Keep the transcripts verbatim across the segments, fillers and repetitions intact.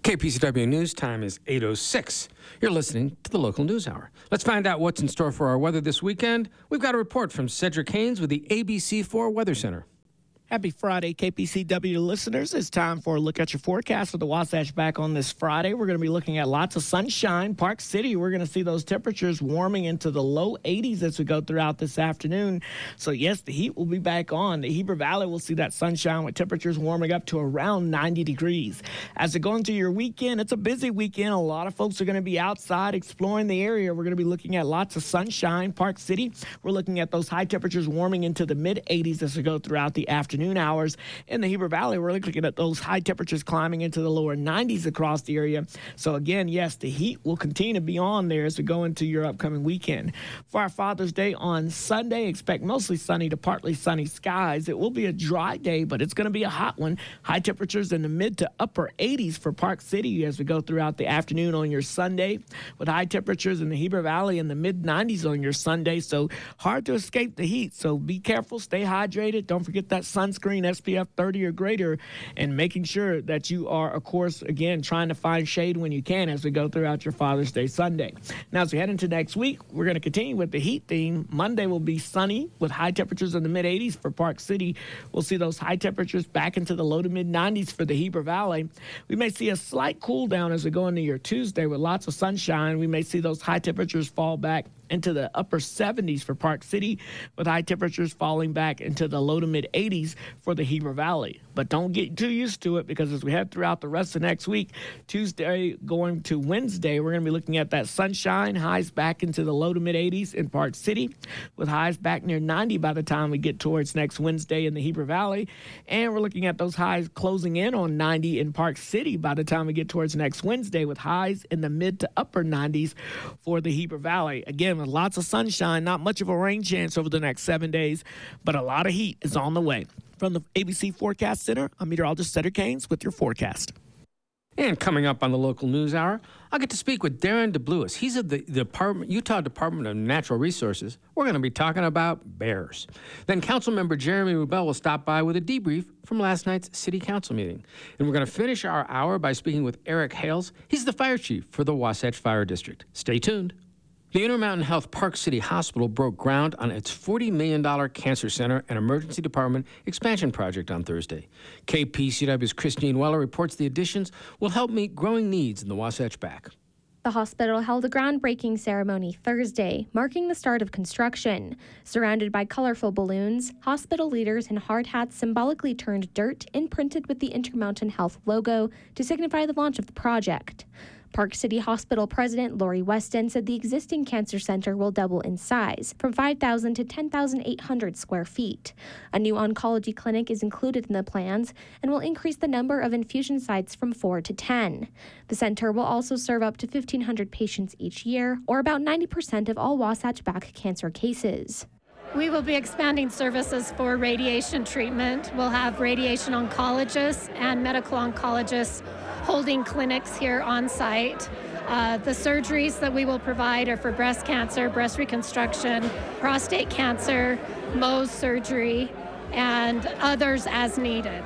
K P C W News time is eight oh six. You're listening to the local news hour. Let's find out what's in store for our weather this weekend. We've got a report from Cedric Haynes with the A B C four Weather Center. Happy Friday, K P C W listeners. It's time for a look at your forecast for the Wasatch back on this Friday. We're going to be looking at lots of sunshine. Park City, we're going to see those temperatures warming into the low eighties as we go throughout this afternoon. So, yes, the heat will be back on. The Heber Valley will see that sunshine with temperatures warming up to around ninety degrees. As we go into your weekend, it's a busy weekend. A lot of folks are going to be outside exploring the area. We're going to be looking at lots of sunshine. Park City, we're looking at those high temperatures warming into the mid eighties as we go throughout the afternoon hours. In the Heber Valley, we're looking at those high temperatures climbing into the lower nineties across the area. So again, yes, the heat will continue to be on there as we go into your upcoming weekend. For our Father's Day on Sunday, expect mostly sunny to partly sunny skies. It will be a dry day, but it's going to be a hot one. High temperatures in the mid to upper eighties for Park City as we go throughout the afternoon on your Sunday, with high temperatures in the Heber Valley in the mid nineties on your Sunday. So hard to escape the heat. So be careful, stay hydrated. Don't forget that sunscreen, S P F thirty or greater, and making sure that you are, of course, again, trying to find shade when you can as we go throughout your Father's Day Sunday. Now, as we head into next week, we're going to continue with the heat theme. Monday will be sunny with high temperatures in the mid eighties for Park City. We'll see those high temperatures back into the low to mid nineties for the Heber Valley. We may see a slight cool down as we go into your Tuesday with lots of sunshine. We may see those high temperatures fall back into the upper seventies for Park City, with high temperatures falling back into the low to mid eighties for the Heber Valley. But don't get too used to it, because as we head throughout the rest of next week, Tuesday going to Wednesday, we're going to be looking at that sunshine, highs back into the low to mid eighties in Park City, with highs back near ninety by the time we get towards next Wednesday in the Heber Valley. And we're looking at those highs closing in on ninety in Park City by the time we get towards next Wednesday, with highs in the mid to upper nineties for the Heber Valley. Again, with lots of sunshine, not much of a rain chance over the next seven days, but a lot of heat is on the way. From the A B C Forecast Center, I'm meteorologist Cedric Haynes with your forecast. And coming up on the local news hour, I'll get to speak with Darren DeBlewis. He's of the Department, Utah Department of Natural Resources. We're going to be talking about bears. Then Councilmember Jeremy Rubel will stop by with a debrief from last night's City Council meeting. And we're going to finish our hour by speaking with Eric Hales. He's the fire chief for the Wasatch Fire District. Stay tuned. The Intermountain Health Park City Hospital broke ground on its forty million dollars Cancer Center and Emergency Department expansion project on Thursday. K P C W's Christine Weller reports the additions will help meet growing needs in the Wasatch Back. The hospital held a groundbreaking ceremony Thursday, marking the start of construction. Surrounded by colorful balloons, hospital leaders in hard hats symbolically turned dirt imprinted with the Intermountain Health logo to signify the launch of the project. Park City Hospital President Lori Weston said the existing cancer center will double in size, from five thousand to ten thousand eight hundred square feet. A new oncology clinic is included in the plans and will increase the number of infusion sites from four to ten. The center will also serve up to fifteen hundred patients each year, or about ninety percent of all Wasatch Back cancer cases. We will be expanding services for radiation treatment. We'll have radiation oncologists and medical oncologists holding clinics here on site. Uh, the surgeries that we will provide are for breast cancer, breast reconstruction, prostate cancer, Mohs surgery, and others as needed.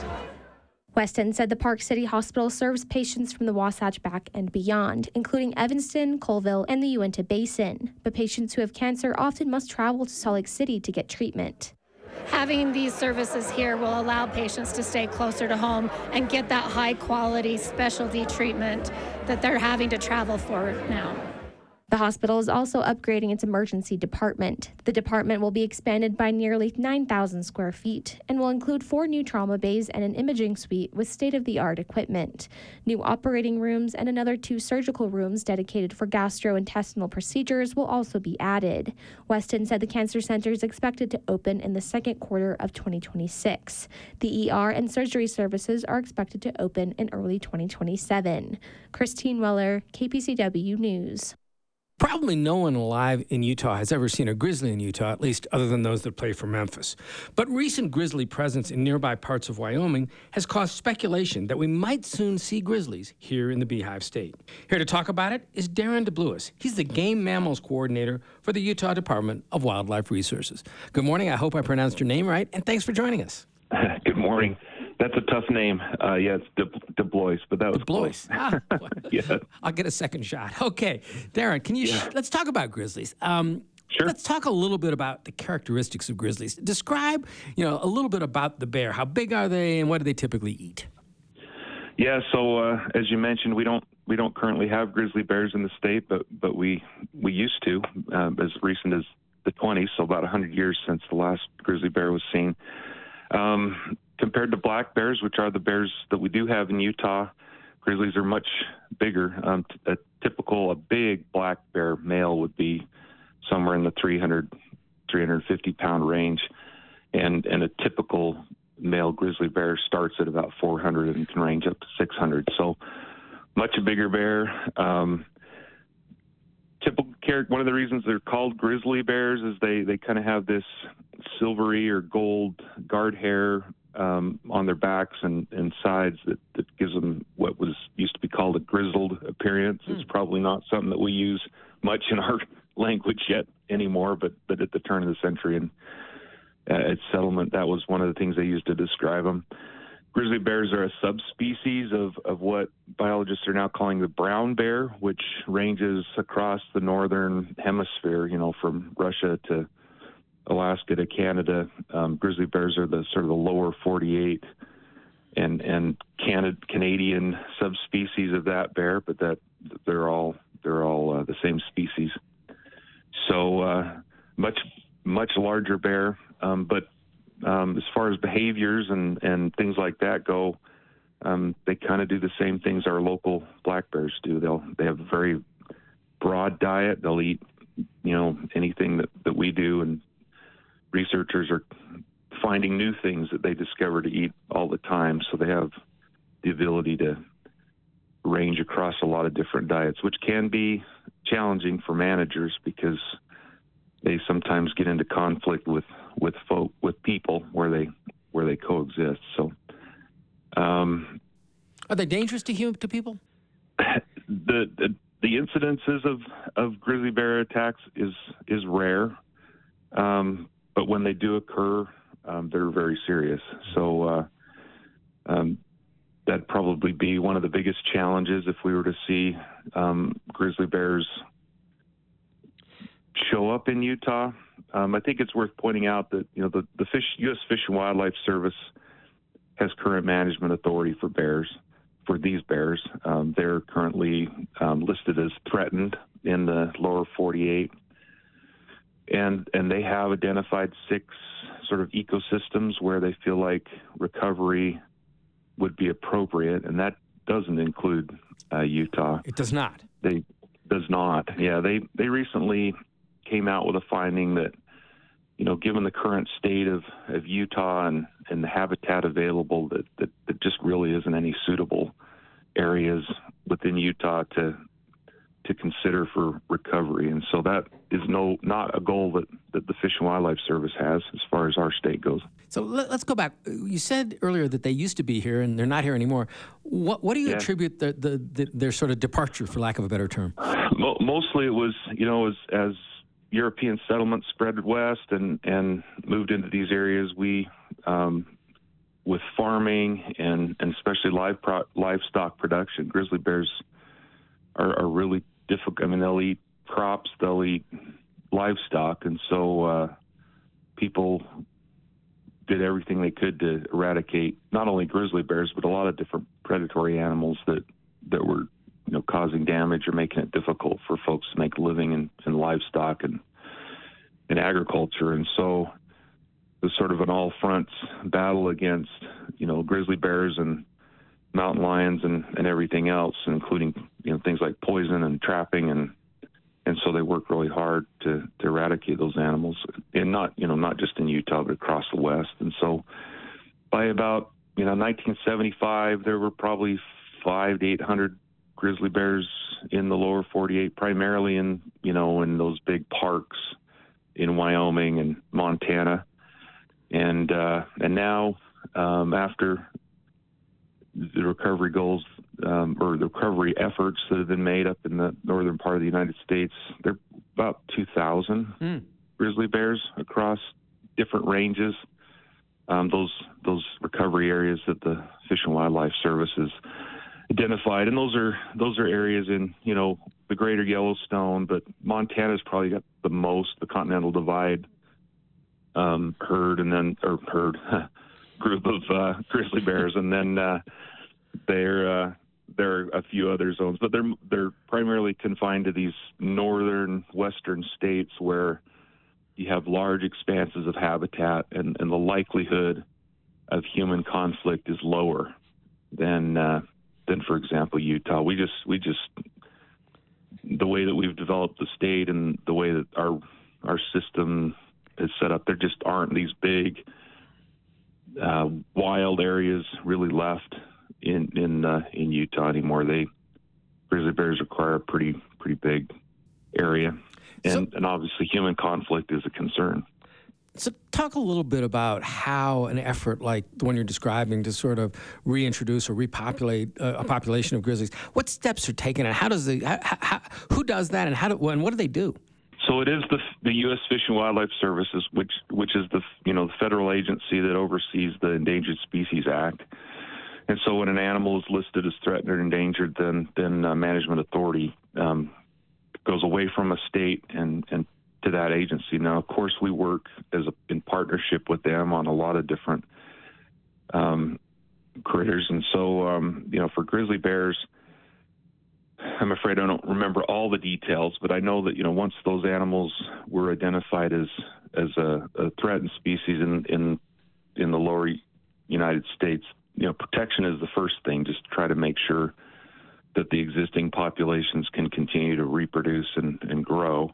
Weston said the Park City Hospital serves patients from the Wasatch Back and beyond, including Evanston, Colville, and the Uinta Basin. But patients who have cancer often must travel to Salt Lake City to get treatment. Having these services here will allow patients to stay closer to home and get that high-quality specialty treatment that they're having to travel for now. The hospital is also upgrading its emergency department. The department will be expanded by nearly nine thousand square feet and will include four new trauma bays and an imaging suite with state-of-the-art equipment. New operating rooms and another two surgical rooms dedicated for gastrointestinal procedures will also be added. Weston said the cancer center is expected to open in the second quarter of twenty twenty-six. The E R and surgery services are expected to open in early twenty twenty-seven. Christine Weller, K P C W News. Probably no one alive in Utah has ever seen a grizzly in Utah, at least other than those that play for Memphis. But recent grizzly presence in nearby parts of Wyoming has caused speculation that we might soon see grizzlies here in the Beehive State. Here to talk about it is Darren DeBlewis. He's the Game Mammals Coordinator for the Utah Department of Wildlife Resources. Good morning. I hope I pronounced your name right, and thanks for joining us. Good morning. That's a tough name. Uh, yeah, it's De, De Blois, but that was Blois. Ah, yeah. I'll get a second shot. Okay, Darren, can you? Yeah. Sh- let's talk about grizzlies. Um, Sure. Let's talk a little bit about the characteristics of grizzlies. Describe, you know, a little bit about the bear. How big are they, and what do they typically eat? Yeah. So uh, as you mentioned, we don't we don't currently have grizzly bears in the state, but but we we used to um, as recent as the twenties. So about one hundred years since the last grizzly bear was seen. Um, compared to black bears, which are the bears that we do have in Utah, grizzlies are much bigger. Um, a typical, a big black bear male would be somewhere in the three hundred, three hundred fifty pound range. And, and a typical male grizzly bear starts at about four hundred and can range up to six hundred. So much a bigger bear. Um, typical character, one of the reasons they're called grizzly bears is they, they kind of have this silvery or gold guard hair um, on their backs and, and sides that, that gives them what was used to be called a grizzled appearance. Mm. It's probably not something that we use much in our language yet anymore, but, but at the turn of the century and uh, its settlement, that was one of the things they used to describe them. Grizzly bears are a subspecies of, of what biologists are now calling the brown bear, which ranges across the northern hemisphere, you know, from Russia to Alaska to Canada. Um, grizzly bears are the sort of the lower forty-eight and and Canada, Canadian subspecies of that bear, but that they're all they're all uh, the same species. So uh, much much larger bear, um, but um, as far as behaviors and, and things like that go, um, they kind of do the same things our local black bears do. They'll they have a very broad diet. They'll eat, you know, anything that, that we do, and researchers are finding new things that they discover to eat all the time. So they have the ability to range across a lot of different diets, which can be challenging for managers because they sometimes get into conflict with, with folk, with people where they, where they coexist. So, um, are they dangerous to human, to people? The, the, the incidences of, of grizzly bear attacks is, is rare. Um, but when they do occur, um, they're very serious. So, uh, um, that'd probably be one of the biggest challenges if we were to see um, grizzly bears show up in Utah. Um, I think it's worth pointing out that, you know, the, the fish, U S Fish and Wildlife Service has current management authority for bears, for these bears. Um, they're currently um, listed as threatened in the lower forty-eight. And, and they have identified six sort of ecosystems where they feel like recovery would be appropriate, and that doesn't include uh, Utah. It does not. They does not. Yeah, they they recently came out with a finding that, you know, given the current state of, of Utah and, and the habitat available, that, that that just really isn't any suitable areas within Utah to to consider for recovery. And so that is no not a goal that, that the Fish and Wildlife Service has as far as our state goes. So let, let's go back. You said earlier that they used to be here and they're not here anymore. What what do you yeah. attribute the, the, the, their sort of departure, for lack of a better term? Mo- mostly it was, you know, as, as European settlements spread west and, and moved into these areas, we, um, with farming and, and especially live pro- livestock production, grizzly bears are, are really difficult. I mean, they'll eat crops, they'll eat livestock, and so uh, people did everything they could to eradicate not only grizzly bears, but a lot of different predatory animals that, that were, you know, causing damage or making it difficult for folks to make a living in, in livestock and in agriculture. And so it was sort of an all fronts battle against, you know, grizzly bears and mountain lions and, and everything else, including, you know, things like poison and trapping. And, and so they worked really hard to, to eradicate those animals, and not, you know, not just in Utah, but across the West. And so by about, you know, nineteen seventy-five, there were probably five to eight hundred grizzly bears in the lower forty-eight, primarily in, you know, in those big parks in Wyoming and Montana. And, uh, and now, um, after the recovery goals, um, or the recovery efforts that have been made up in the northern part of the United States, there are about two thousand mm. grizzly bears across different ranges. um, those those recovery areas that the Fish and Wildlife Service has identified, and those are those are areas in you know the greater Yellowstone, but Montana's probably got the most, the Continental Divide um, herd, and then or herd group of uh, grizzly bears, and then uh, they're uh, there are a few other zones, but they're they're primarily confined to these northern western states where you have large expanses of habitat, and, and the likelihood of human conflict is lower than uh, than, for example, Utah. We just we just the way that we've developed the state and the way that our our system is set up, there just aren't these big uh, wild areas really left in in uh, in Utah anymore. They grizzly bears require a pretty pretty big area, and, so, and obviously human conflict is a concern. So talk a little bit about how an effort like the one you're describing to sort of reintroduce or repopulate uh, a population of grizzlies, what steps are taken, and how does the how, how, who does that, and how do, and what do they do? So it is the the U S Fish and Wildlife Services, which which is the you know the federal agency that oversees the Endangered Species Act. And so when an animal is listed as threatened or endangered, then then uh, management authority um, goes away from a state and and to that agency. Now, of course, we work as a, in partnership with them on a lot of different um, critters. And so, um, you know, for grizzly bears, I'm afraid I don't remember all the details, but I know that, you know, once those animals were identified as as a, a threatened species in, in in the lower United States, you know, protection is the first thing, just to try to make sure that the existing populations can continue to reproduce and, and grow.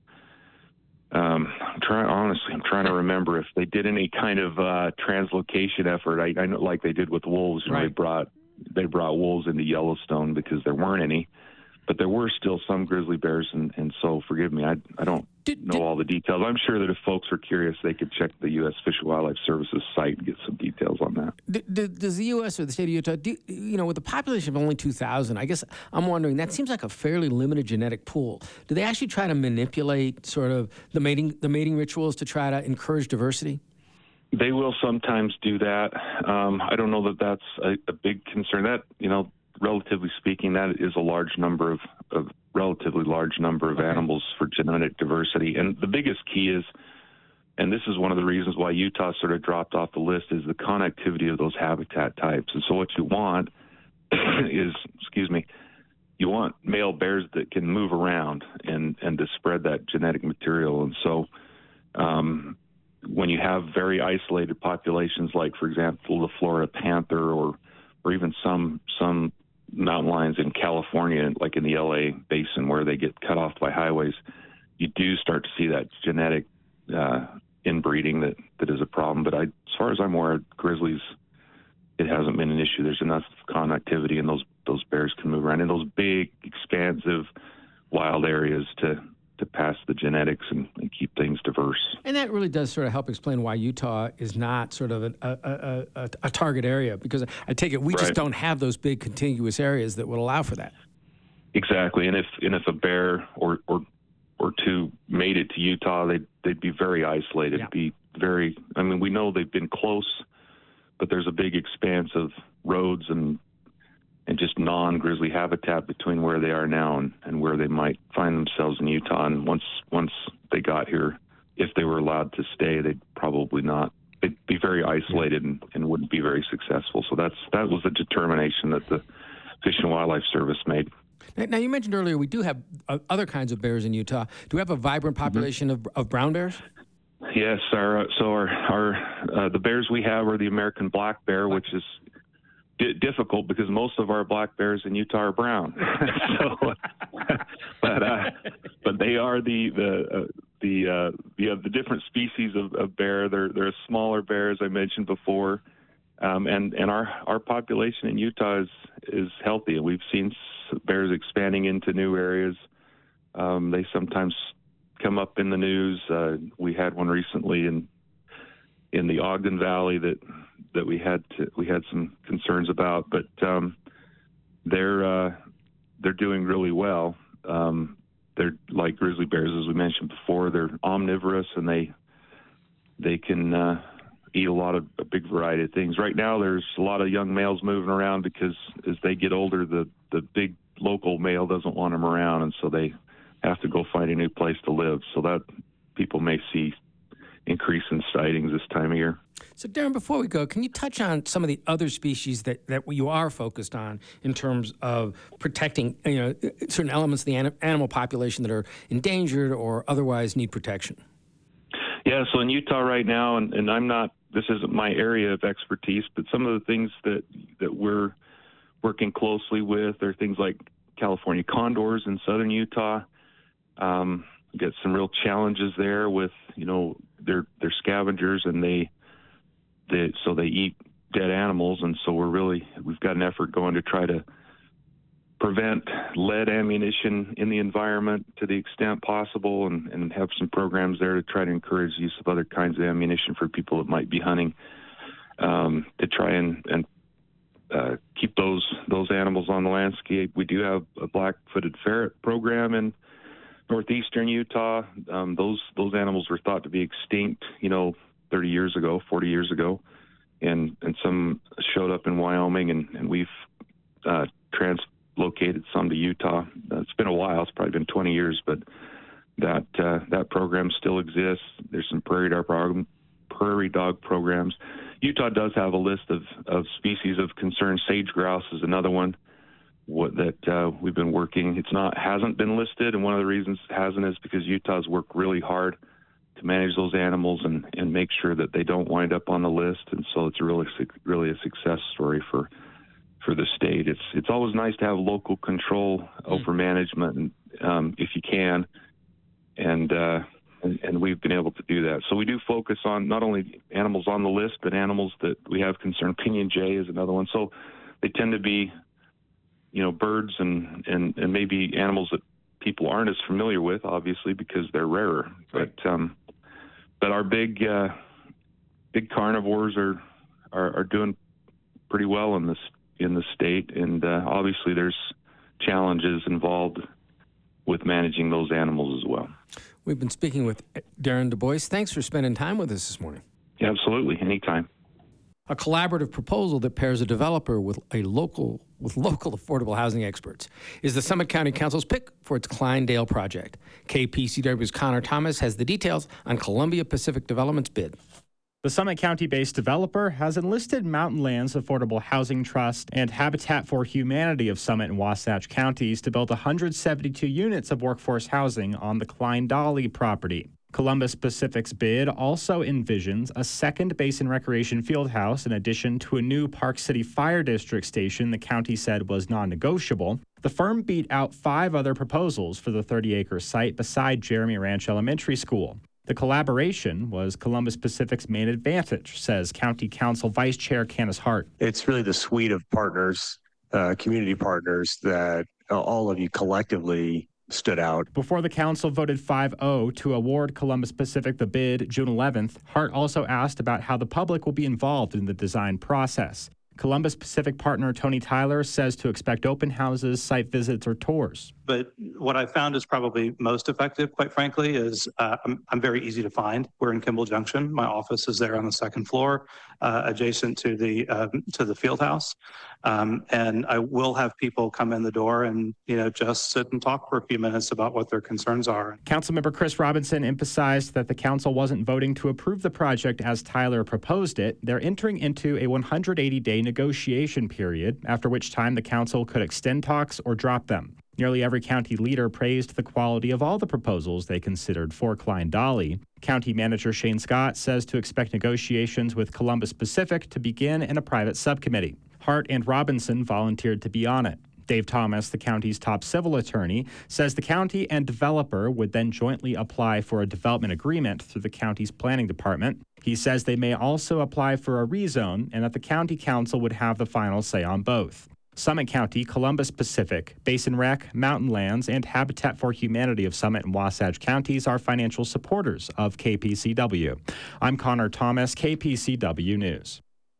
Um, I'm trying, honestly, I'm trying to remember if they did any kind of uh, translocation effort. I, I know, like they did with wolves. You know, right. They brought they brought wolves into Yellowstone because there weren't any, but there were still some grizzly bears, and, and so forgive me, I I don't did, know did, all the details. I'm sure that if folks are curious, they could check the U S Fish and Wildlife Services site and get some details on that. D- d- does the U S or the state of Utah, do, you know, with a population of only two thousand, I guess I'm wondering, that seems like a fairly limited genetic pool. Do they actually try to manipulate sort of the mating the mating rituals to try to encourage diversity? They will sometimes do that. Um, I don't know that that's a, a big concern. That, you know, relatively speaking, that is a large number of, of relatively large number of okay. animals for genetic diversity. And the biggest key is, and this is one of the reasons why Utah sort of dropped off the list, is the connectivity of those habitat types. And so what you want is, excuse me, you want male bears that can move around and, and to spread that genetic material. And so um, when you have very isolated populations, like, for example, the Florida panther, or or even some some mountain lions in California, like in the L A basin, where they get cut off by highways, you do start to see that genetic uh, inbreeding that, that is a problem. But I, as far as I'm aware, grizzlies, it hasn't been an issue. There's enough connectivity, and those those bears can move around in those big, expansive, wild areas to to pass the genetics and, and keep things diverse. And that really does sort of help explain why Utah is not sort of a, a, a, a, a target area, because I take it we right. just don't have those big contiguous areas that would allow for that. Exactly. And if and if a bear or or, or two made it to Utah, they'd, they'd be very isolated, yeah. be very, I mean, we know they've been close, but there's a big expanse of roads and and just non-grizzly habitat between where they are now and, and where they might find themselves in Utah. And once once they got here, if they were allowed to stay, they'd probably not. They'd be very isolated and, and wouldn't be very successful. So that's that was the determination that the Fish and Wildlife Service made. Now, you mentioned earlier we do have uh, other kinds of bears in Utah. Do we have a vibrant population mm-hmm. of, of brown bears? Yes, our, so our, our uh, the bears we have are the American black bear, which is difficult because most of our black bears in Utah are brown. so, but uh, but they are the the uh, the uh, the, uh, the different species of, of bear. They're they're smaller bears, I mentioned before, um, and and our our population in Utah is is healthy, and we've seen bears expanding into new areas. Um, they sometimes come up in the news. Uh, we had one recently in in the Ogden Valley that. that we had to, we had some concerns about, but um, they're uh, they're doing really well. Um, they're like grizzly bears, as we mentioned before. They're omnivorous, and they they can uh, eat a lot of a big variety of things. Right now, there's a lot of young males moving around because as they get older, the the big local male doesn't want them around, and so they have to go find a new place to live. So that people may see increase in sightings this time of year. So, Darren, before we go, can you touch on some of the other species that, that you are focused on in terms of protecting, you know, certain elements of the anim- animal population that are endangered or otherwise need protection? Yeah, so in Utah right now, and, and I'm not, this isn't my area of expertise, but some of the things that, that we're working closely with are things like California condors in southern Utah. Um, get some real challenges there with, you know, they're, they're scavengers and they, they, so they eat dead animals. And so we're really, we've got an effort going to try to prevent lead ammunition in the environment to the extent possible, and, and have some programs there to try to encourage use of other kinds of ammunition for people that might be hunting, um, to try and, and uh, keep those those animals on the landscape. We do have a black-footed ferret program in northeastern Utah. Um, those those animals were thought to be extinct, you know, thirty years ago, forty years ago, and and some showed up in Wyoming, and, and we've uh, translocated some to Utah. Uh, it's been a while; it's probably been twenty years, but that uh, that program still exists. There's some prairie dog program, prairie dog programs. Utah does have a list of, of species of concern. Sage grouse is another one what, that uh, we've been working. It's not hasn't been listed, and one of the reasons it hasn't is because Utah's worked really hard to manage those animals and, and make sure that they don't wind up on the list. And so it's a really really a success story for for the state. It's it's always nice to have local control over management, and, um, if you can, and, uh, and and we've been able to do that. So we do focus on not only animals on the list, but animals that we have concern. Pinyon jay is another one. So they tend to be, you know, birds and, and, and maybe animals that people aren't as familiar with, obviously, because they're rarer. Right. But um, but our big uh, big carnivores are, are are doing pretty well in this in the state, and uh, obviously there's challenges involved with managing those animals as well. We've been speaking with Darren DuBois. Thanks for spending time with us this morning. Yeah, absolutely, anytime. A collaborative proposal that pairs a developer with a local with local affordable housing experts is the Summit County Council's pick for its Kleinedale project. K P C W's Connor Thomas has the details on Columbia Pacific Development's bid. The Summit County-based developer has enlisted Mountain Lands Affordable Housing Trust and Habitat for Humanity of Summit and Wasatch counties to build one hundred seventy-two units of workforce housing on the Klein-Dawley property. Columbus Pacific's bid also envisions a second Basin Recreation Fieldhouse in addition to a new Park City Fire District station the county said was non-negotiable. The firm beat out five other proposals for the thirty-acre site beside Jeremy Ranch Elementary School. The collaboration was Columbus Pacific's main advantage, says County Council Vice Chair Candace Hart. It's really the suite of partners, uh, community partners, that uh, all of you collectively stood out. Before the council voted five oh to award Columbus Pacific the bid June eleventh, Hart also asked about how the public will be involved in the design process. Columbus Pacific partner Tony Tyler says to expect open houses, site visits, or tours. But what I found is probably most effective, quite frankly, is uh, I'm, I'm very easy to find. We're in Kimball Junction. My office is there on the second floor, uh, adjacent to the uh, to the field house. Um, and I will have people come in the door and, you know, just sit and talk for a few minutes about what their concerns are. Councilmember Chris Robinson emphasized that the council wasn't voting to approve the project as Tyler proposed it. They're entering into a one hundred eighty day negotiation period, after which time the council could extend talks or drop them. Nearly every county leader praised the quality of all the proposals they considered for Klein-Dawley. County Manager Shane Scott says to expect negotiations with Columbus Pacific to begin in a private subcommittee. Hart and Robinson volunteered to be on it. Dave Thomas, the county's top civil attorney, says the county and developer would then jointly apply for a development agreement through the county's planning department. He says they may also apply for a rezone and that the county council would have the final say on both. Summit County, Columbus Pacific, Basin Rec, Mountain Lands, and Habitat for Humanity of Summit and Wasatch counties are financial supporters of K P C W. I'm Connor Thomas, K P C W News.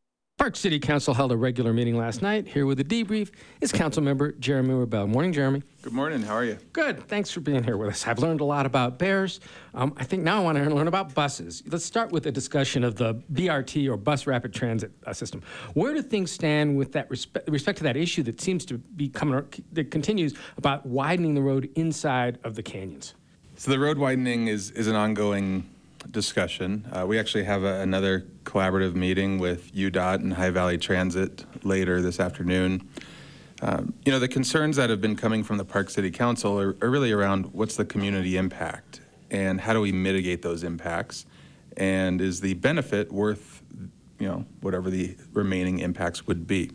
Park City Council held a regular meeting last night. Here with the debrief is Councilmember Jeremy Rebel. Morning, Jeremy. Good morning. How are you? Good. Thanks for being here with us. I've learned a lot about bears. Um, I think now I want to learn about buses. Let's start with a discussion of the B R T, or Bus Rapid Transit uh, System. Where do things stand with that respect, respect to that issue that seems to be coming, that continues about widening the road inside of the canyons? So the road widening is, is an ongoing discussion. Uh, we actually have a, another collaborative meeting with U DOT and High Valley Transit later this afternoon. Um, you know, the concerns that have been coming from the Park City Council are, are really around what's the community impact and how do we mitigate those impacts, and is the benefit worth, you know, whatever the remaining impacts would be.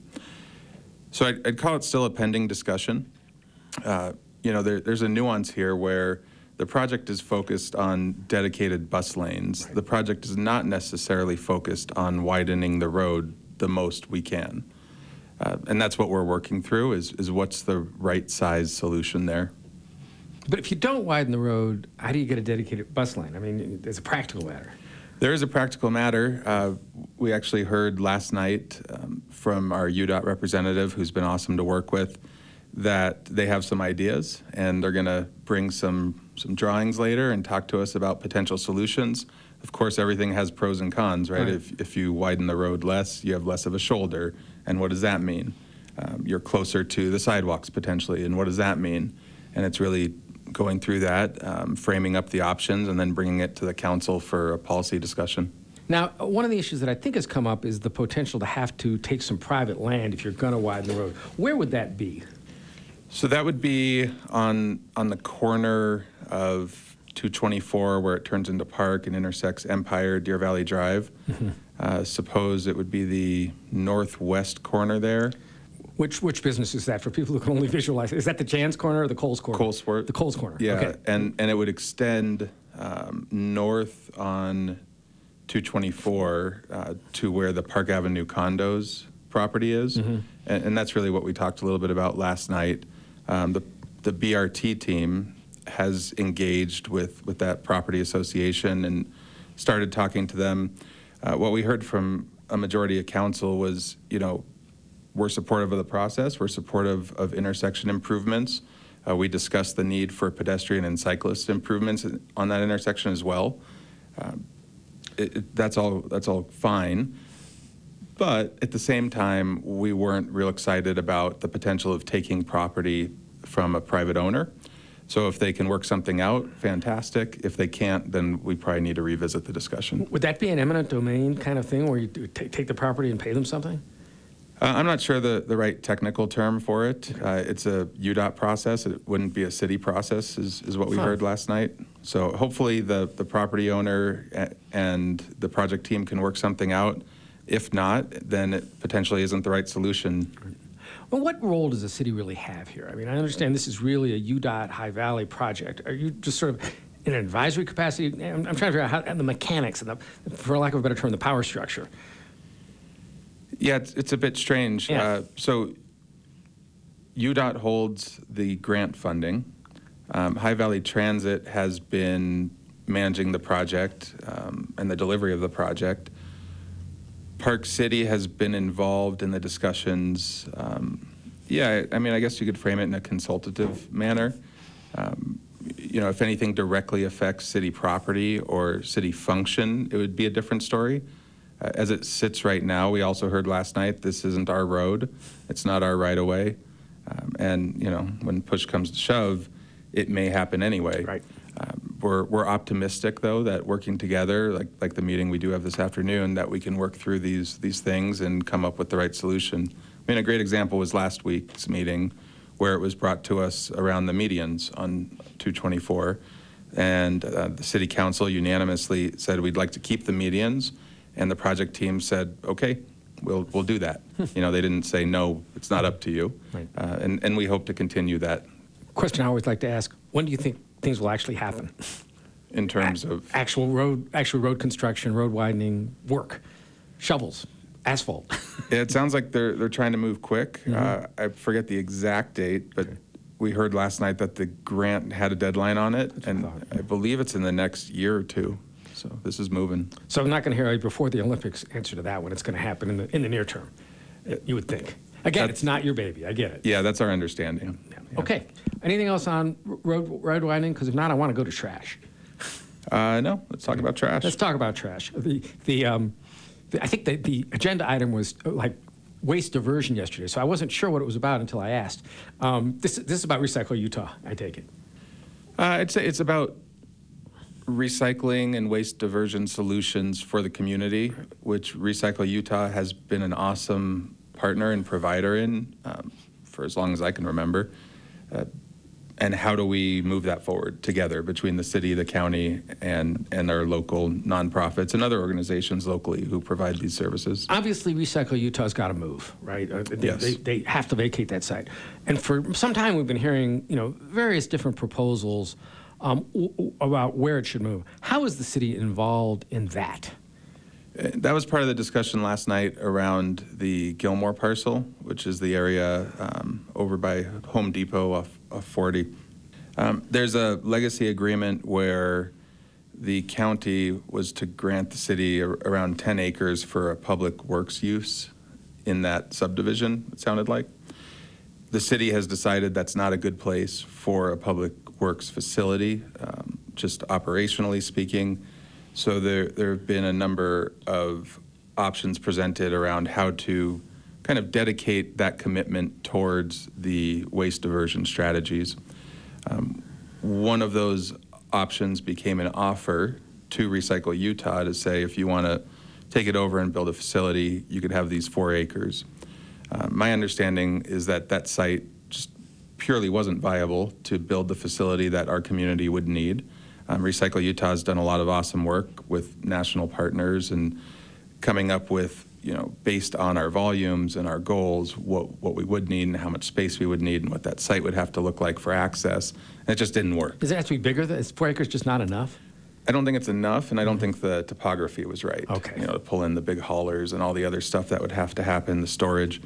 So I'd, I'd call it still a pending discussion. Uh, you know, there, there's a nuance here where the project is focused on dedicated bus lanes. The project is not necessarily focused on widening the road the most we can. Uh, and that's what we're working through, is, is what's the right size solution there. But if you don't widen the road, how do you get a dedicated bus lane? I mean, it's a practical matter. There is a practical matter. Uh, we actually heard last night um, from our U DOT representative, who's been awesome to work with, that they have some ideas and they're going to bring some some drawings later and talk to us about potential solutions. Of course, everything has pros and cons, right? Right. If, if you widen the road less, you have less of a shoulder. And what does that mean? Um, you're closer to the sidewalks potentially. And what does that mean? And it's really going through that, um, framing up the options, and then bringing it to the council for a policy discussion. Now, one of the issues that I think has come up is the potential to have to take some private land if you're going to widen the road. Where would that be? So that would be on on the corner of two twenty-four, where it turns into Park and intersects Empire, Deer Valley Drive. Mm-hmm. Uh, suppose it would be the northwest corner there. Which which business is that for people who can only visualize? Is that the Jan's corner or the Coles corner? Coles Sport. The Coles corner. Yeah, okay. and and it would extend um, north on two twenty-four uh, to where the Park Avenue condos property is, mm-hmm. and, and that's really what we talked a little bit about last night. Um, the the B R T team has engaged with, with that property association and started talking to them. Uh, what we heard from a majority of council was, you know, we're supportive of the process. We're supportive of intersection improvements. Uh, we discussed the need for pedestrian and cyclist improvements on that intersection as well. Um, it, it, that's all. That's all fine. But at the same time, we weren't real excited about the potential of taking property from a private owner. So if they can work something out, fantastic. If they can't, then we probably need to revisit the discussion. Would that be an eminent domain kind of thing where you do t- take the property and pay them something? Uh, I'm not sure the, the right technical term for it. Uh, it's a U DOT process. It wouldn't be a city process, is, is what we Fine. heard last night. So hopefully the, the property owner a- and the project team can work something out. If not, then it potentially isn't the right solution. Well, what role does the city really have here? I mean, I understand this is really a U DOT High Valley project. Are you just sort of in an advisory capacity? I'm, I'm trying to figure out how, the mechanics, and the, for lack of a better term, the power structure. Yeah, it's, it's a bit strange. Yeah. Uh, so U DOT holds the grant funding. Um, High Valley Transit has been managing the project um, and the delivery of the project. Park City has been involved in the discussions. Um, yeah, I mean, I guess you could frame it in a consultative manner. Um, you know, if anything directly affects city property or city function, it would be a different story. Uh, as it sits right now, we also heard last night, this isn't our road. It's not our right-of-way. Um, and, you know, when push comes to shove, it may happen anyway. Right. Um, we're, we're optimistic, though, that working together, like like the meeting we do have this afternoon, that we can work through these these things and come up with the right solution. I mean, a great example was last week's meeting, where it was brought to us around the medians on two twenty-four, and uh, the city council unanimously said we'd like to keep the medians, and the project team said, okay, we'll we'll do that. You know, they didn't say, no, it's not up to you. Right. Uh, and, and we hope to continue that. Question I always like to ask, when do you think things will actually happen? In terms A- of actual road, actual road construction, road widening work, shovels, asphalt. Yeah, it sounds like they're they're trying to move quick. Mm-hmm. Uh, I forget the exact date, but Okay. we heard last night that the grant had a deadline on it, That's what I and thought. I believe it's in the next year or two. So this is moving. So I'm not going to hear a before the Olympics answer to that one. It's going to happen in the in the near term, you would think. Again, That's- it's not your baby. I get it. Yeah, that's our understanding. Yeah. Okay. Anything else on road road widening? Because if not, I want to go to trash. Uh, no, let's talk about trash. Let's talk about trash. The the um, the, I think the, the agenda item was uh, like waste diversion yesterday, so I wasn't sure what it was about until I asked. Um, this this is about Recycle Utah. I take it. Uh, I'd say it's about recycling and waste diversion solutions for the community, which Recycle Utah has been an awesome partner and provider in um, for as long as I can remember. Uh, and how do we move that forward together between the city, the county, and, and our local nonprofits and other organizations locally who provide these services? Obviously, Recycle Utah's got to move, right? Uh, they, Yes. they, they have to vacate that site. And for some time, we've been hearing, you know, various different proposals um, w- w- about where it should move. How is the city involved in that? Uh, That was part of the discussion last night around the Gilmore parcel, which is the area um, over by Home Depot off, off forty. Um, there's a legacy agreement where the county was to grant the city a, around ten acres for a public works use in that subdivision, it sounded like. The city has decided that's not a good place for a public works facility, um, just operationally speaking. So there, there have been a number of options presented around how to kind of dedicate that commitment towards the waste diversion strategies. Um, one of those options became an offer to Recycle Utah to say, if you want to take it over and build a facility, you could have these four acres. Uh, my understanding is that that site just purely wasn't viable to build the facility that our community would need. Um, Recycle Utah has done a lot of awesome work with national partners and coming up with, you know, based on our volumes and our goals, what, what we would need and how much space we would need and what that site would have to look like for access. And it just didn't work. Does it have to be bigger? Is four acres just not enough? I don't think it's enough, and I don't think the topography was right. Okay. You know, to pull in the big haulers and all the other stuff that would have to happen, the storage.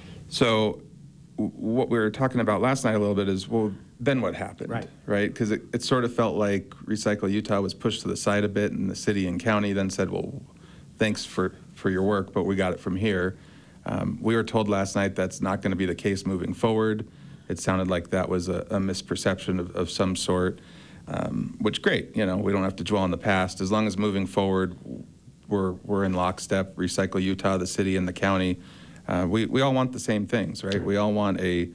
So w- what we were talking about last night a little bit is, well, then what happened? Right. Right? Because it, it sort of felt like Recycle Utah was pushed to the side a bit, and the city and county then said, well, thanks for, for your work, but we got it from here. Um, we were told last night that's not going to be the case moving forward. It sounded like that was a, a misperception of, of some sort. Um, which great, you know, we don't have to dwell on the past. As long as moving forward, we're we're in lockstep. Recycle Utah, the city and the county, uh, we we all want the same things, right? We all want a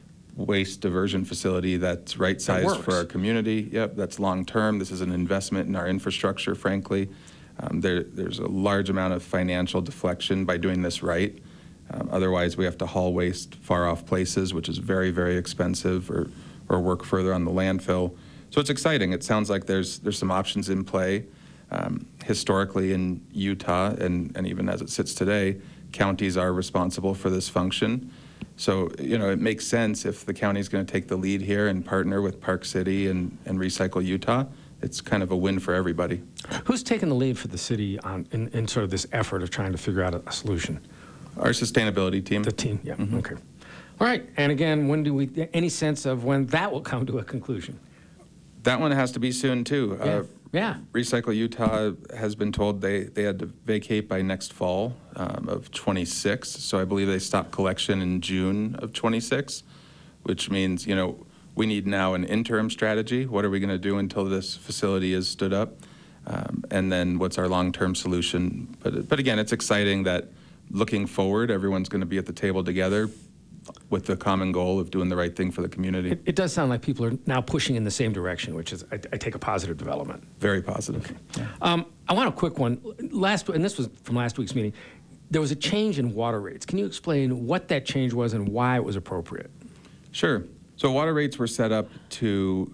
waste diversion facility that's right sized works. for our community. Yep, that's long term. This is an investment in our infrastructure. Frankly, um, there there's a large amount of financial deflection by doing this right. Um, otherwise, we have to haul waste far off places, which is very very expensive, or or work further on the landfill. So it's exciting. It sounds like there's there's some options in play. Um, historically in Utah, and, and even as it sits today, counties are responsible for this function. So, you know, it makes sense if the county is going to take the lead here and partner with Park City and, and Recycle Utah. It's kind of a win for everybody. Who's taking the lead for the city on in, in sort of this effort of trying to figure out a, a solution? Our sustainability team. The team, yeah. Mm-hmm. Okay. All right. And again, when do we, any sense of when that will come to a conclusion? That one has to be soon, too. Yeah. Uh, yeah. Recycle Utah has been told they, they had to vacate by next fall um, of twenty-six. So I believe they stopped collection in June of twenty-six, which means, you know, we need now an interim strategy. What are we going to do until this facility is stood up? Um, and then what's our long-term solution? But, but again, it's exciting that looking forward, everyone's going to be at the table together with the common goal of doing the right thing for the community. It, it does sound like people are now pushing in the same direction, which is, I, I take a positive development. Very positive. Okay. Um, I want a quick one. Last, and this was from last week's meeting. There was a change in water rates. Can you explain what that change was and why it was appropriate? Sure. So water rates were set up to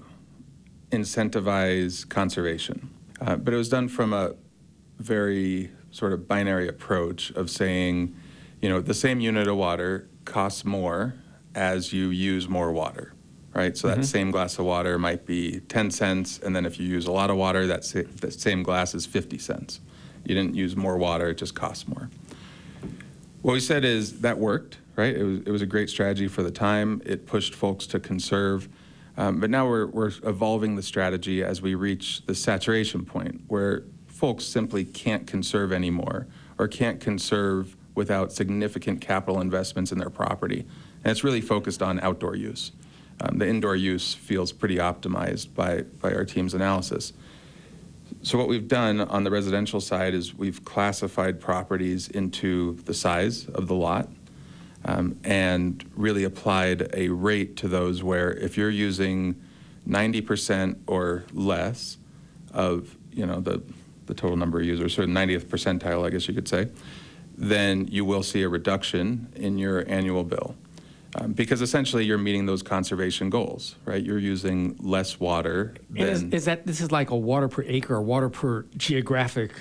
incentivize conservation, uh, but it was done from a very sort of binary approach of saying, you know, the same unit of water costs more as you use more water, right? So Mm-hmm. that same glass of water might be ten cents, and then if you use a lot of water, that, sa- that same glass is fifty cents. You didn't use more water, it just costs more. What we said is that worked, right? It was, it was a great strategy for the time. It pushed folks to conserve. Um, but now we're, we're evolving the strategy as we reach the saturation point where folks simply can't conserve anymore or can't conserve without significant capital investments in their property. And it's really focused on outdoor use. Um, the indoor use feels pretty optimized by, by our team's analysis. So what we've done on the residential side is we've classified properties into the size of the lot um, and really applied a rate to those where if you're using ninety percent or less of, you know, the, the total number of users, so ninetieth percentile, I guess you could say, then you will see a reduction in your annual bill. Um, because essentially you're meeting those conservation goals, right? You're using less water than... Is, is that, this is like a water per acre or water per geographic,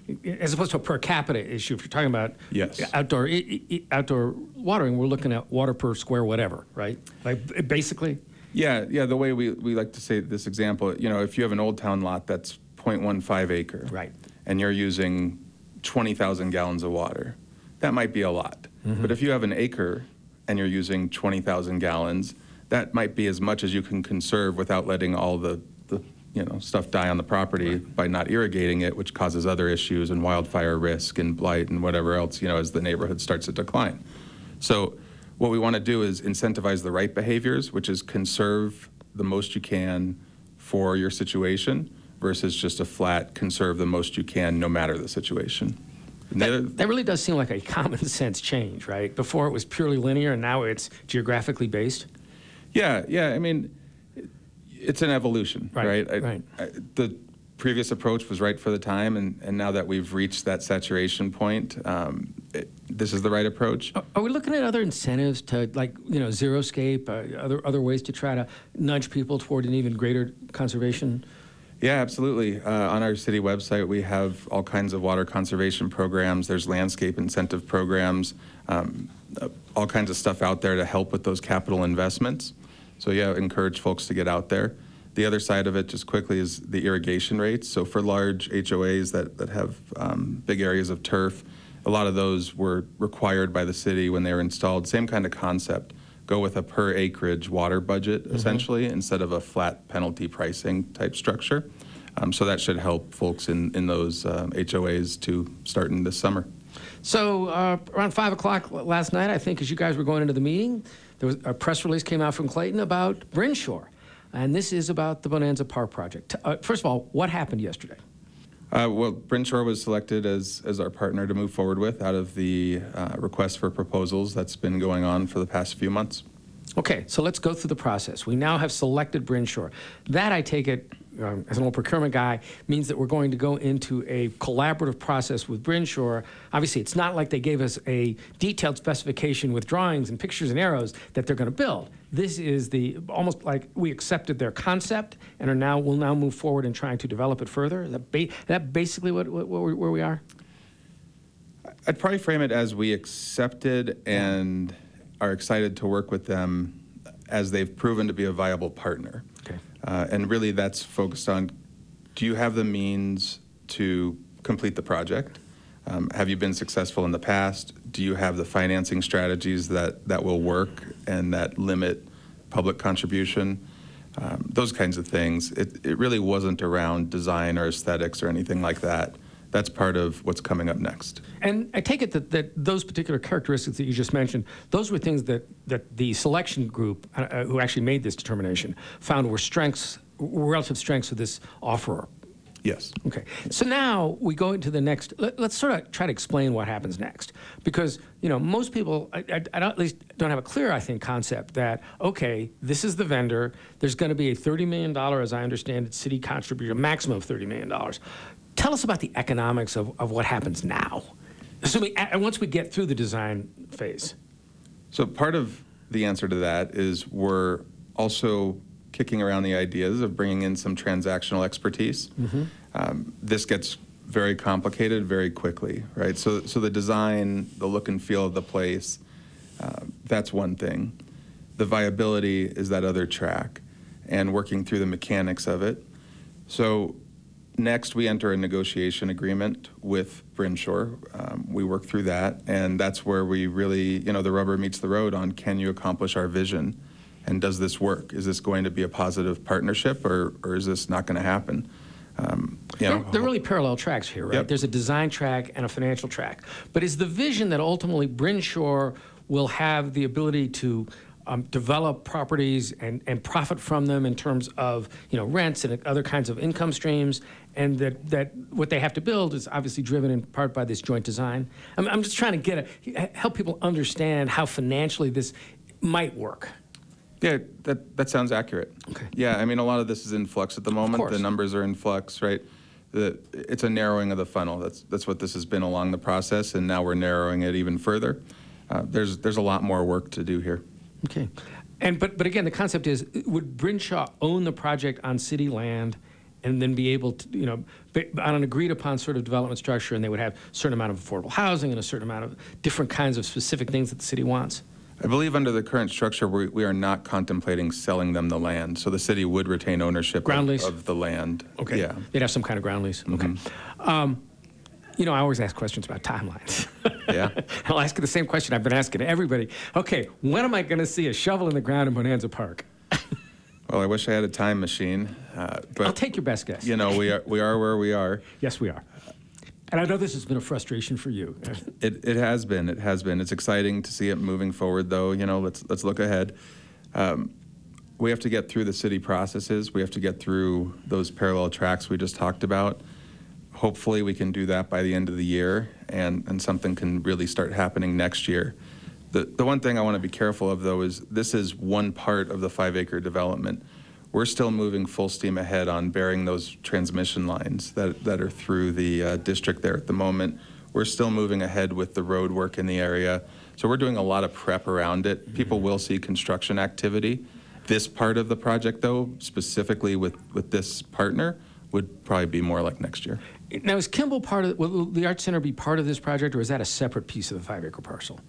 as opposed to a per capita issue. If you're talking about yes. outdoor I, I, outdoor watering, we're looking at water per square whatever, right? Like basically? Yeah, yeah, the way we, we like to say this example, you know, if you have an Old Town lot that's zero point one five acre. Right. And you're using twenty thousand gallons of water, that might be a lot. Mm-hmm. But if you have an acre and you're using twenty thousand gallons, that might be as much as you can conserve without letting all the, the you know, stuff die on the property right. by not irrigating it, which causes other issues and wildfire risk and blight and whatever else, you know, as the neighborhood starts to decline. So what we want to do is incentivize the right behaviors, which is conserve the most you can for your situation versus just a flat conserve the most you can no matter the situation. That, that really does seem like a common sense change, right? Before it was purely linear and now it's geographically based. Yeah, yeah. I mean, it's an evolution, right? Right, I, right. I, the previous approach was right for the time, and, and now that we've reached that saturation point, um, it, this is the right approach. Are, are we looking at other incentives to, like, you know, Zeroscape, uh, other other ways to try to nudge people toward an even greater conservation? Yeah, absolutely. Uh, on our city website, we have all kinds of water conservation programs. There's landscape incentive programs, um, uh, all kinds of stuff out there to help with those capital investments. So yeah, encourage folks to get out there. The other side of it, just quickly, is the irrigation rates. So for large H O As that, that have um, big areas of turf, a lot of those were required by the city when they were installed. Same kind of concept. Go with a per acreage water budget, mm-hmm. essentially, instead of a flat penalty pricing type structure. Um, so that should help folks in, in those um, H O As to start in this summer. So uh, around five o'clock last night, I think, as you guys were going into the meeting, there was a press release came out from Clayton about Brinshore. And this is about the Bonanza Park project. Uh, first of all, what happened yesterday? Uh, well, Brinshore was selected as, as our partner to move forward with out of the uh, request for proposals that's been going on for the past few months. Okay, so let's go through the process. We now have selected Brinshore. That, I take it, um, as an old procurement guy, means that we're going to go into a collaborative process with Brinshore. Obviously, it's not like they gave us a detailed specification with drawings and pictures and arrows that they're going to build. This is the almost like we accepted their concept and are now will now move forward in trying to develop it further. Is that, ba that basically what, what, what where we are? I'd probably frame it as we accepted and are excited to work with them as they've proven to be a viable partner. Okay. Uh, and really that's focused on, do you have the means to complete the project? Um, have you been successful in the past? Do you have the financing strategies that, that will work and that limit public contribution? Um, those kinds of things. It, it really wasn't around design or aesthetics or anything like that. That's part of what's coming up next. And I take it that, that those particular characteristics that you just mentioned, those were things that, that the selection group uh, who actually made this determination found were strengths, relative strengths of this offerer. Yes. Okay. So now we go into the next. Let, let's sort of try to explain what happens next, because you know most people, I, I, I don't, at least don't have a clear, I think, concept that okay, this is the vendor. There's going to be a thirty million dollars, as I understand it, city contribution, a maximum of thirty million dollars. Tell us about the economics of, of what happens now, assuming and once we get through the design phase. So part of the answer to that is we're also kicking around the ideas of bringing in some transactional expertise. Mm-hmm. Um, this gets very complicated very quickly, right? So, so the design, the look and feel of the place, uh, that's one thing. The viability is that other track, and working through the mechanics of it. So next we enter a negotiation agreement with Brinshore. Um, we work through that, and that's where we really, you know, the rubber meets the road on can you accomplish our vision? And does this work? Is this going to be a positive partnership, or, or is this not going to happen? Um, you know, They're, they're really parallel tracks here, right? Yep. There's a design track and a financial track. But is the vision that ultimately Brinshaw will have the ability to um, develop properties and, and profit from them in terms of, you know, rents and other kinds of income streams, and that, that what they have to build is obviously driven in part by this joint design? I'm, I'm just trying to get a, help people understand how financially this might work. Yeah, that, that sounds accurate. Okay. Yeah, I mean, a lot of this is in flux at the moment. course. The numbers are in flux, right? The, it's a narrowing of the funnel. That's that's what this has been along the process, and now we're narrowing it even further. Uh, there's there's a lot more work to do here. Okay. And but but again, the concept is, would Brinshaw own the project on city land and then be able to, you know, on an agreed upon sort of development structure, and they would have a certain amount of affordable housing and a certain amount of different kinds of specific things that the city wants? I believe under the current structure, we, we are not contemplating selling them the land. So the city would retain ownership Ground of, lease? of the land. Okay. Yeah. They'd have some kind of ground lease. Okay. Um, you know, I always ask questions about timelines. Yeah. I'll ask you the same question I've been asking everybody. Okay, when am I going to see a shovel in the ground in Bonanza Park? Well, I wish I had a time machine. Uh, but, I'll take your best guess. You know, we are, we are where we are. Yes, we are. And I know this has been a frustration for you. It, it has been. It has been. It's exciting to see it moving forward, though. You know, let's let's look ahead. Um, we have to get through the city processes. We have to get through those parallel tracks we just talked about. Hopefully, we can do that by the end of the year, and, and something can really start happening next year. The the one thing I want to be careful of, though, is this is one part of the five-acre development. We're still moving full steam ahead on burying those transmission lines that, that are through the uh, district there at the moment. We're still moving ahead with the road work in the area. So we're doing a lot of prep around it. People will see construction activity. This part of the project, though, specifically with, with this partner, would probably be more like next year. Now, is Kimball part of, will the Arts Center be part of this project, or is that a separate piece of the five-acre parcel?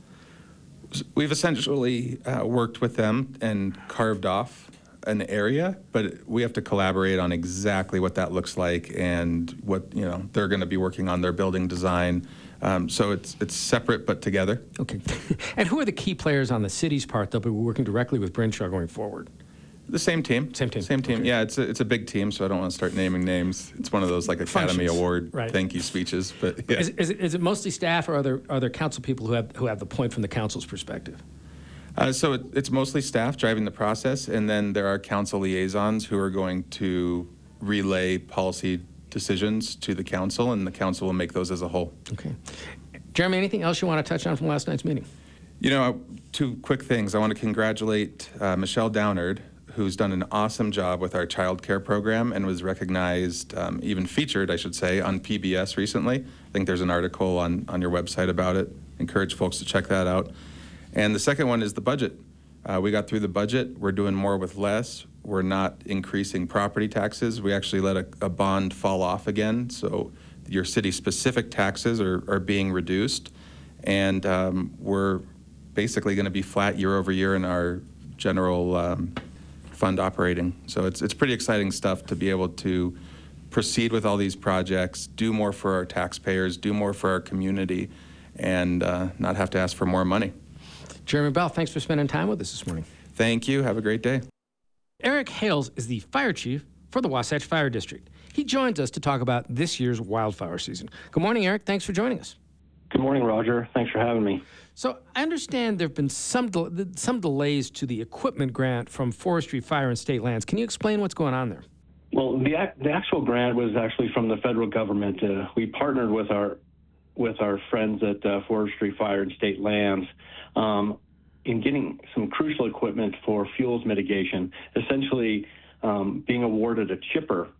We've essentially uh, worked with them and carved off an area, but we have to collaborate on exactly what that looks like and what, you know, they're going to be working on their building design. Um, so it's it's separate but together. Okay. And who are the key players on the city's part that will be working directly with Brinshaw going forward? The same team. Same team. Same team. Okay. Yeah, it's a, it's a big team, so I don't want to start naming names. It's one of those like Academy Functions. Award Right. thank you speeches. But yeah. Is, is, it, is it mostly staff, or are there, are there council people who have, who have the point from the council's perspective? Uh, so it, it's mostly staff driving the process, and then there are council liaisons who are going to relay policy decisions to the council, and the council will make those as a whole. Okay. Jeremy, anything else you want to touch on from last night's meeting? You know, two quick things. I want to congratulate uh, Michelle Downard, who's done an awesome job with our child care program and was recognized, um, even featured, I should say, on P B S recently. I think there's an article on, on your website about it. Encourage folks to check that out. And the second one is the budget. Uh, we got through the budget. We're doing more with less. We're not increasing property taxes. We actually let a, a bond fall off again. So your city-specific taxes are, are being reduced. And um, we're basically going to be flat year over year in our general um, fund operating. So it's, it's pretty exciting stuff to be able to proceed with all these projects, do more for our taxpayers, do more for our community, and uh, not have to ask for more money. Jeremy Bell, thanks for spending time with us this morning. Thank you. Have a great day. Eric Hales is the fire chief for the Wasatch Fire District. He joins us to talk about this year's wildfire season. Good morning, Eric. Thanks for joining us. Good morning, Roger. Thanks for having me. So I understand there have been some del- some delays to the equipment grant from Forestry, Fire, and State Lands. Can you explain what's going on there? Well, the ac- the actual grant was actually from the federal government. Uh, we partnered with our with our friends at uh, Forestry, Fire, and State Lands um, in getting some crucial equipment for fuels mitigation. Essentially, um, being awarded a chipper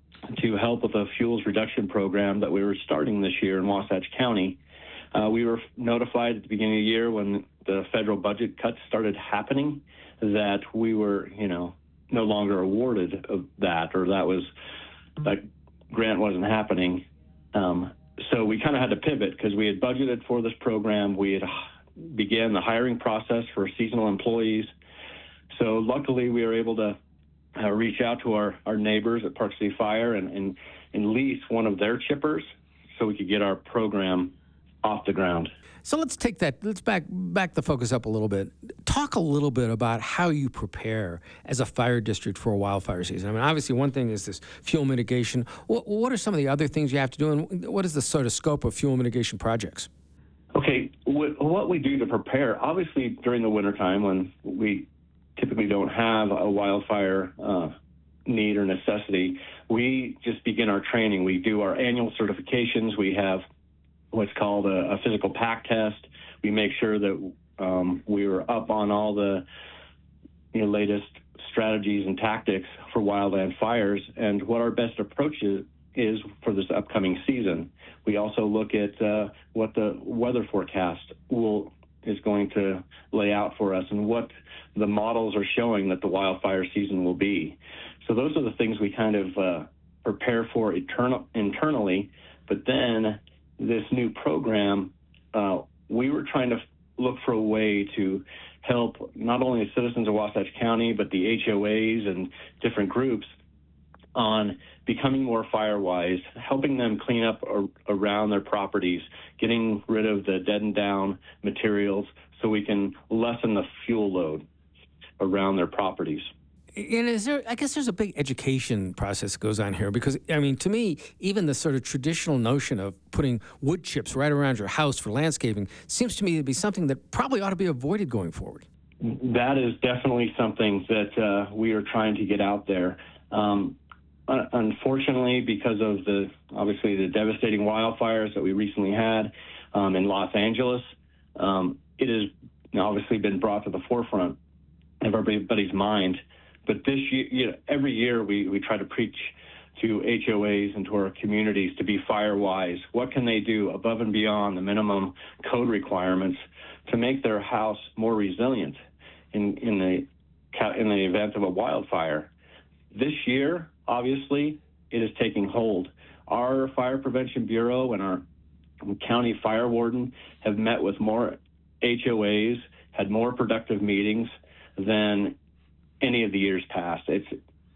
to help with a fuels reduction program that we were starting this year in Wasatch County. Uh, we were notified at the beginning of the year when the federal budget cuts started happening that we were, you know, no longer awarded of that, or that was that grant wasn't happening. Um, so we kind of had to pivot because we had budgeted for this program. We had began the hiring process for seasonal employees. So luckily, we were able to uh, reach out to our, our neighbors at Park City Fire and, and, and lease one of their chippers so we could get our program off the ground. So let's take that, let's back back the focus up a little bit. Talk a little bit about how you prepare as a fire district for a wildfire season. I mean, obviously one thing is this fuel mitigation. What, what are some of the other things you have to do, and what is the sort of scope of fuel mitigation projects? Okay, what we do to prepare, obviously during the wintertime when we typically don't have a wildfire uh, need or necessity, we just begin our training. We do our annual certifications. We have what's called a, a physical pack test. We make sure that um, we are up on all the you know, latest strategies and tactics for wildland fires and what our best approach is, is for this upcoming season. We also look at uh, what the weather forecast will is going to lay out for us and what the models are showing that the wildfire season will be. So those are the things we kind of uh, prepare for eternal, internally. But then this new program, uh, we were trying to look for a way to help not only the citizens of Wasatch County, but the H O As and different groups on becoming more fire-wise, helping them clean up ar- around their properties, getting rid of the dead and down materials so we can lessen the fuel load around their properties. And is there, I guess there's a big education process that goes on here because, I mean, to me, even the sort of traditional notion of putting wood chips right around your house for landscaping seems to me to be something that probably ought to be avoided going forward. That is definitely something that uh, we are trying to get out there. Um, unfortunately, because of the, obviously, the devastating wildfires that we recently had um, in Los Angeles, um, it has obviously been brought to the forefront of everybody's mind. But this year, you know, every year we, we try to preach to H O As and to our communities to be fire-wise. What can they do above and beyond the minimum code requirements to make their house more resilient in, in the in the event of a wildfire? This year, obviously, it is taking hold. Our Fire Prevention Bureau and our county fire warden have met with more H O As, had more productive meetings than any of the years past. It's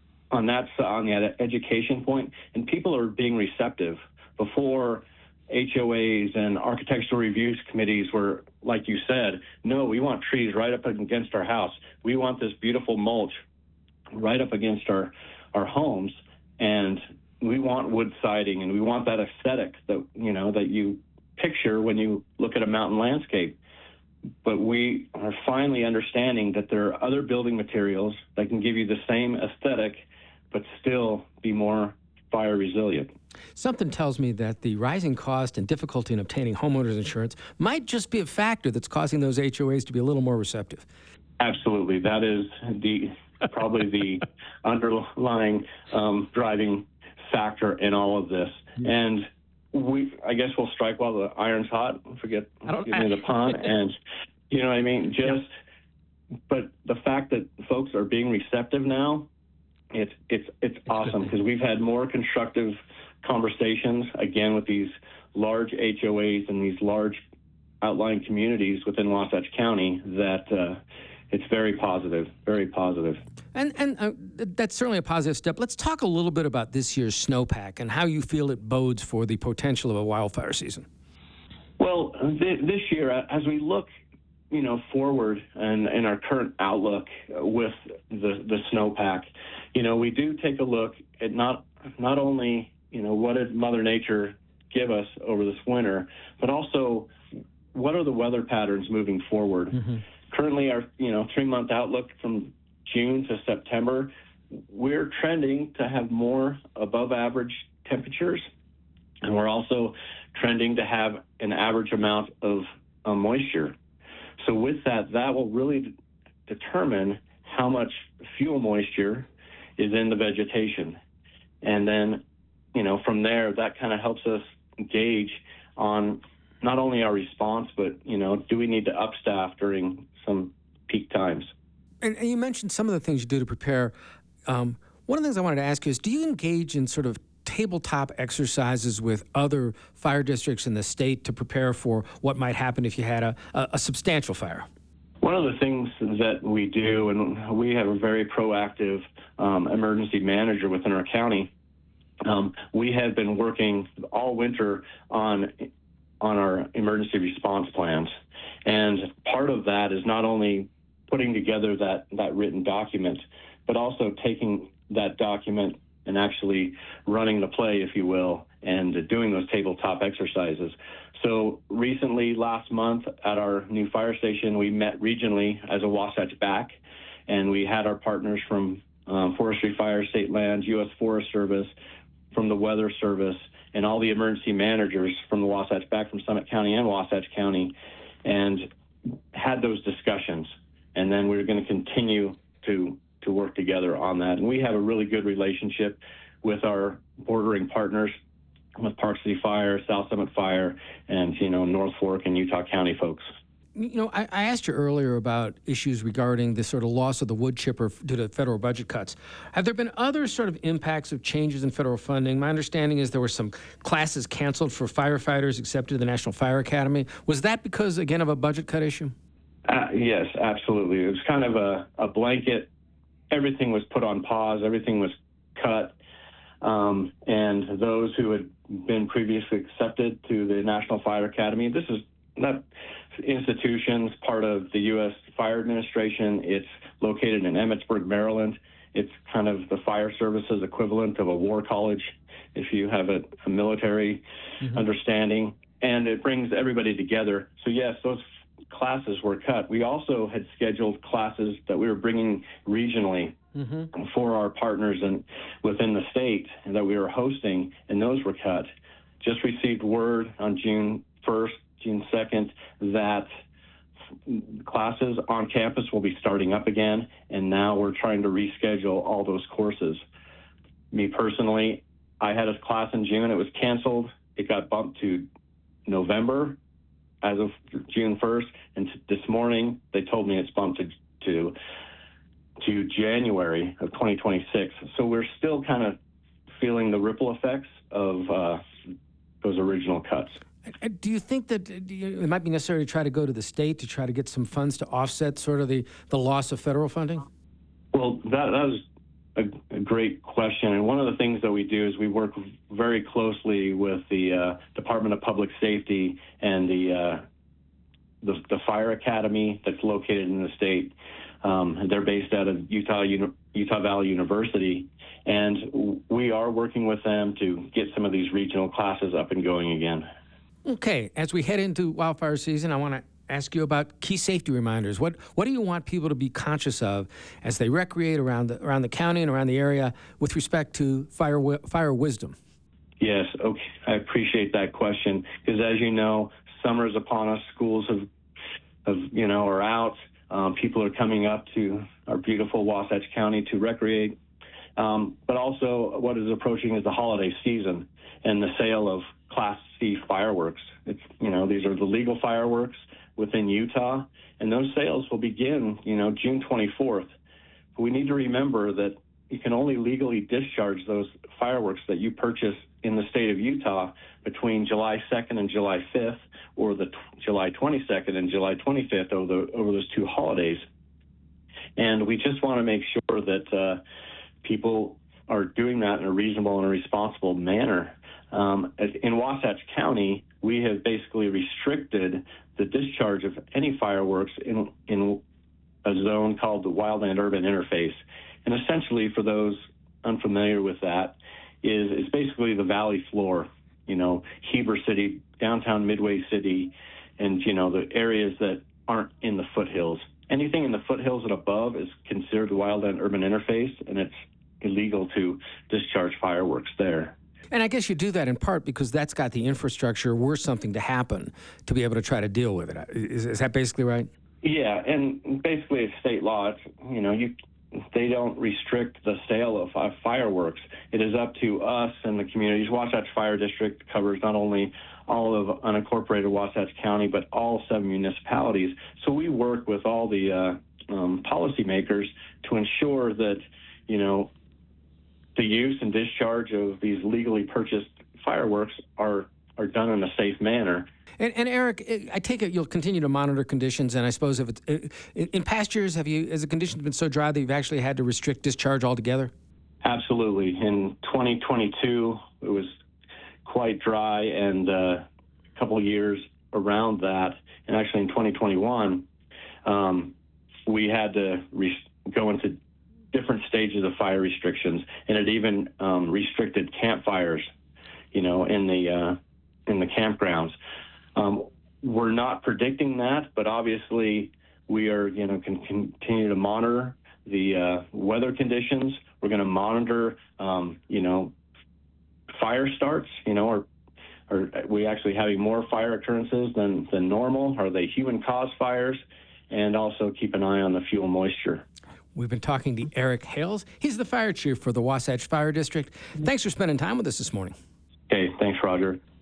on that on the education point, and people are being receptive. Before, H O As and architectural reviews committees were, like you said, no, we want trees right up against our house. We want this beautiful mulch right up against our our homes, and we want wood siding, and we want that aesthetic that you know that you picture when you look at a mountain landscape. But we are finally understanding that there are other building materials that can give you the same aesthetic, but still be more fire resilient. Something tells me that the rising cost and difficulty in obtaining homeowners insurance might just be a factor that's causing those H O As to be a little more receptive. Absolutely. That is the probably the underlying um, driving factor in all of this. Yeah. And we, I guess we'll strike while the iron's hot. Forget, excuse me, the pun. And, you know what I mean? Just, yeah. But the fact that folks are being receptive now, it's it's it's, it's awesome because we've had more constructive conversations, again, with these large H O As and these large outlying communities within Wasatch County that uh, it's very positive, very positive. And and uh, that's certainly a positive step. Let's talk a little bit about this year's snowpack and how you feel it bodes for the potential of a wildfire season. Well, th- this year, as we look, you know, forward and in our current outlook with the the snowpack, you know, we do take a look at not not only, you know, what did Mother Nature give us over this winter, but also what are the weather patterns moving forward. Mm-hmm. Currently, our you know three-month outlook from June to September, we're trending to have more above-average temperatures, and we're also trending to have an average amount of uh, moisture. So with that, that will really d- determine how much fuel moisture is in the vegetation. And then, you know, from there, that kind of helps us gauge on not only our response, but, you know, do we need to upstaff during some peak times? And, and you mentioned some of the things you do to prepare. Um, one of the things I wanted to ask you is, do you engage in sort of tabletop exercises with other fire districts in the state to prepare for what might happen if you had a, a, a substantial fire? One of the things that we do, and we have a very proactive um, emergency manager within our county, um, we have been working all winter on on our emergency response plans. And part of that is not only putting together that, that written document, but also taking that document and actually running the play, if you will, and doing those tabletop exercises. So recently, last month at our new fire station, we met regionally as a Wasatch B A C, and we had our partners from um, Forestry Fire, State Lands, U S Forest Service, from the Weather Service, and all the emergency managers from the Wasatch B A C, from Summit County and Wasatch County, and had those discussions. And then we're going to continue to to work together on that. And we have a really good relationship with our bordering partners, with Park City Fire, South Summit Fire, and, you know, North Fork and Utah County folks. You know, I, I asked you earlier about issues regarding the sort of loss of the wood chipper due to federal budget cuts. Have there been other sort of impacts of changes in federal funding? My understanding is there were some classes canceled for firefighters accepted to the National Fire Academy. Was that because, again, of a budget cut issue? Uh, yes, absolutely. It was kind of a, a blanket. Everything was put on pause. Everything was cut. Um, and those who had been previously accepted to the National Fire Academy, this is not institutions, part of the U S Fire Administration. It's located in Emmitsburg, Maryland. It's kind of the fire services equivalent of a war college, if you have a, a military mm-hmm. understanding. And it brings everybody together. So, yes, those classes were cut. We also had scheduled classes that we were bringing regionally mm-hmm. for our partners and within the state that we were hosting, and those were cut. Just received word on June first, June second, that classes on campus will be starting up again, and now we're trying to reschedule all those courses. Me personally, I had a class in June. It was canceled. It got bumped to November as of June first, and this morning they told me it's bumped to to, to January of twenty twenty-six. So we're still kind of feeling the ripple effects of uh, those original cuts. Do you think that it might be necessary to try to go to the state to try to get some funds to offset sort of the, the loss of federal funding? Well, that, that was a, a great question. And one of the things that we do is we work very closely with the uh, Department of Public Safety and the, uh, the the Fire Academy that's located in the state. Um, they're based out of Utah Uni- Utah Valley University. And we are working with them to get some of these regional classes up and going again. Okay, as we head into wildfire season, I want to ask you about key safety reminders. What what do you want people to be conscious of as they recreate around the around the county and around the area with respect to fire fire wisdom? Yes, okay, I appreciate that question because, as you know, summer is upon us. Schools have, have you know, are out. Um, people are coming up to our beautiful Wasatch County to recreate. Um, but also, what is approaching is the holiday season and the sale of Class C fireworks. It's, you know, these are the legal fireworks within Utah, and those sales will begin, you know, June twenty-fourth. But we need to remember that you can only legally discharge those fireworks that you purchase in the state of Utah between July second and July fifth, or the t- July twenty-second and July twenty-fifth over, the, over those two holidays. And we just want to make sure that uh, people are doing that in a reasonable and a responsible manner. Um, in Wasatch County, we have basically restricted the discharge of any fireworks in, in a zone called the Wildland Urban Interface. And essentially, for those unfamiliar with that, is it's basically the valley floor, you know, Heber City, downtown Midway City, and, you know, the areas that aren't in the foothills. Anything in the foothills and above is considered the Wildland Urban Interface, and it's illegal to discharge fireworks there. And I guess you do that in part because that's got the infrastructure were something to happen to be able to try to deal with it. Is, is that basically right? Yeah, and basically it's state law. It's, you know, you they don't restrict the sale of uh, fireworks. It is up to us and the communities. Wasatch Fire District covers not only all of unincorporated Wasatch County, but all seven municipalities. So we work with all the uh, um, policymakers to ensure that, you know, the use and discharge of these legally purchased fireworks are are done in a safe manner. And, and Eric, I take it you'll continue to monitor conditions, and I suppose if it's, in past years, have you, has the conditions been so dry that you've actually had to restrict discharge altogether? Absolutely. In twenty twenty-two, it was quite dry, and uh, couple of years around that, and actually in twenty twenty-one, um, we had to re- go into different stages of fire restrictions, and it even um, restricted campfires, you know, in the uh, in the campgrounds. Um, we're not predicting that, but obviously we are, you know, can continue to monitor the uh, weather conditions. We're going to monitor, um, you know, fire starts. You know, are are we actually having more fire occurrences than than normal? Are they human-caused fires? And also keep an eye on the fuel moisture. We've been talking to Eric Hales. He's the fire chief for the Wasatch Fire District. Thanks for spending time with us this morning. Okay, thanks, Roger.